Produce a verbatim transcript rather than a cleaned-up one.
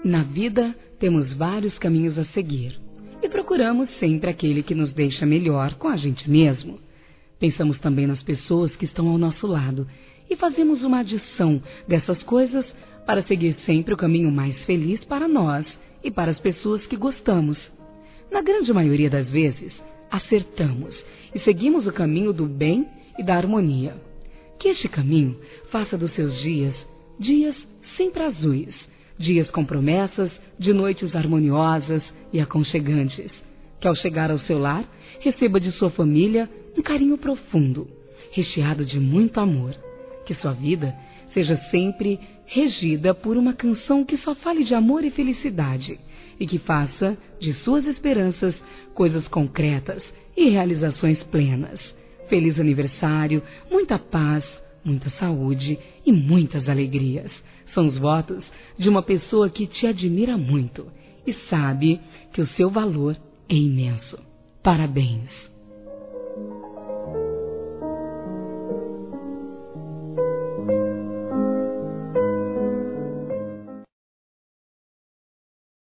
Na vida, temos vários caminhos a seguir e procuramos sempre aquele que nos deixa melhor com a gente mesmo. Pensamos também nas pessoas que estão ao nosso lado e fazemos uma adição dessas coisas para seguir sempre o caminho mais feliz para nós e para as pessoas que gostamos. Na grande maioria das vezes, acertamos e seguimos o caminho do bem e da harmonia. Que este caminho faça dos seus dias, dias sempre azuis, dias com promessas de noites harmoniosas e aconchegantes. Que ao chegar ao seu lar, receba de sua família um carinho profundo, recheado de muito amor. Que sua vida seja sempre regida por uma canção que só fale de amor e felicidade e que faça de suas esperanças coisas concretas e realizações plenas. Feliz aniversário, muita paz, muita saúde e muitas alegrias. São os votos de uma pessoa que te admira muito e sabe que o seu valor é imenso. Parabéns!